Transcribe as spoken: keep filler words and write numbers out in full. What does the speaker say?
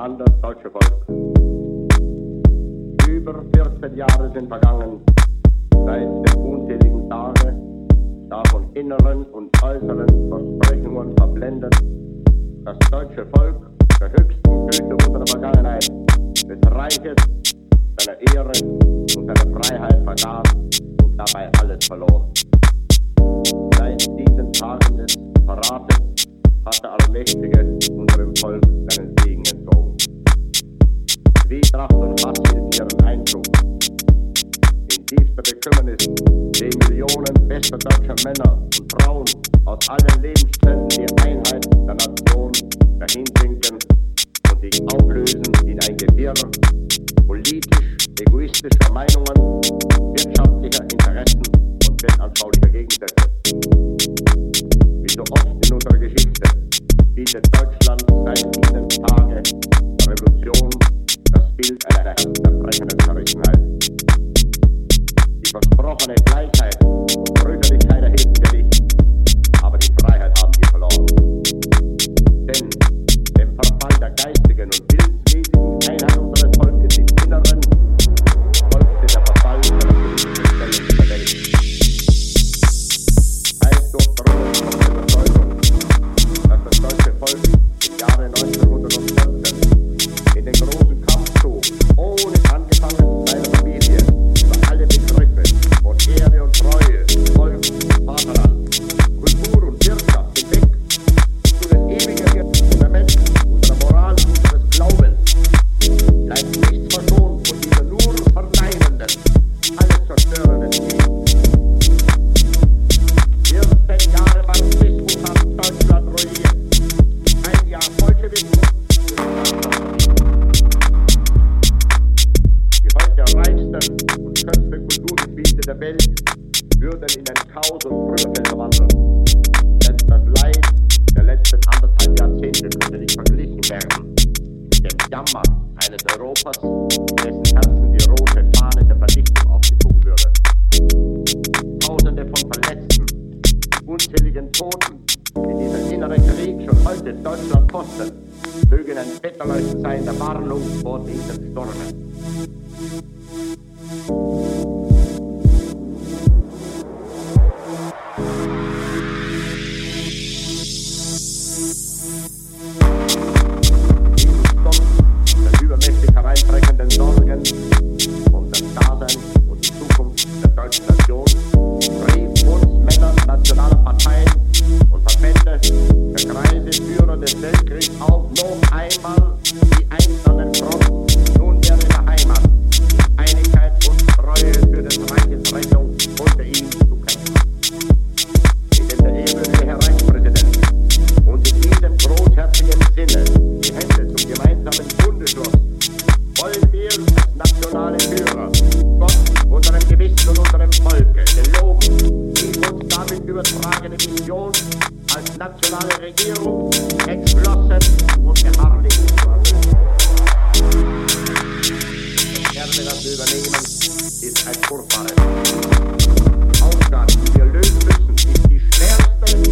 an das deutsche Volk. Über vierzehn Jahre sind vergangen, seit der unzähligen Tage, da von inneren und äußeren Versprechungen verblendet, das deutsche Volk der höchsten Güte unserer Vergangenheit, des Reiches, seiner Ehre und seiner Freiheit vergaß und dabei alles verlor. Seit diesen Tagen des Verrates hat der Allmächtige unserem Volk seinen Segen entzogen. Zwietracht und Hass hielten ihren Einzug. In tiefster Bekümmernis sehen Millionen bester deutscher Männer und Frauen aus allen Lebensständen die Einheit der Nation dahinsinken und sich auflösen in ein Gewirr politisch egoistischer Meinungen, wirtschaftlicher Interessen und weltanschaulicher Gegensätze. Wie so oft in unserer Geschichte bietet Deutschland seit diesem Tage der Revolution das Bild einer herzzerbrechenden Zerrissenheit. Die versprochene Gleichheit und Brüderlichkeit erhielten wir nicht, aber die Freiheit haben wir verloren. Denn dem Verfall der geistigen und willensmäßigen Einheit unseres Volkes im Inneren folgte der Verfall der politischen Stellung der Welt. Heiß durchdrungen von der Überzeugung, dass das deutsche Volk im Jahre neunzehnhundertvierzehn in den großen Kampf zog, ohne angefangen seiner Familie, über alle Begriffe von Ehre und Treue, Volk und Vaterland, Kultur und Wirtschaft hinweg zu den ewigen Fundamenten unserer Moral und unseres Glaubens, bleibt nichts verschont von dieser nur verneinenden, alles zerstörenden Krieg. vierzehn Jahre Marxismus haben Deutschland ruiniert. Ein Jahr Bolschewismus. Die heute reichsten und schönsten Kulturgebiete der Welt würden in ein Chaos und Brüderfeld verwandeln. Selbst das Leid der letzten anderthalb Jahrzehnte könnte nicht verglichen werden mit dem Jammer eines Europas, in dessen Herzen die rote Fahne der Vernichtung aufgezogen würde. Tausende von Verletzten, unzähligen Toten, die dieser innere Krieg schon heute Deutschland kostet, mögen ein Wetterleuchten sein der Warnung vor diesem Sturmen. Hereinbrechenden Sorgen um das Dasein und die Zukunft der deutschen Nation rief uns Männer nationaler Parteien und Verbände, der Kreise, Führer des Weltkriegs auf, noch einmal die einzelnen Fronten nunmehr in der Heimat in Einigkeit und Treue für des Reiches Rettung unter ihm zu kämpfen. Indem der ehrwürdige Herr Reichspräsident uns in diesem großherzigen Sinne die Hände zum gemeinsamen Bundeschluss wollen wir als nationale Führer Gott, unserem Gewissen und unserem Volke geloben, die uns damit übertragene Mission als nationale Regierung entschlossen und beharrlich zu erfüllen. Das Erbe, das wir übernehmen, ist ein furchtbares. Die Aufgabe, die wir lösen müssen, ist die schwerste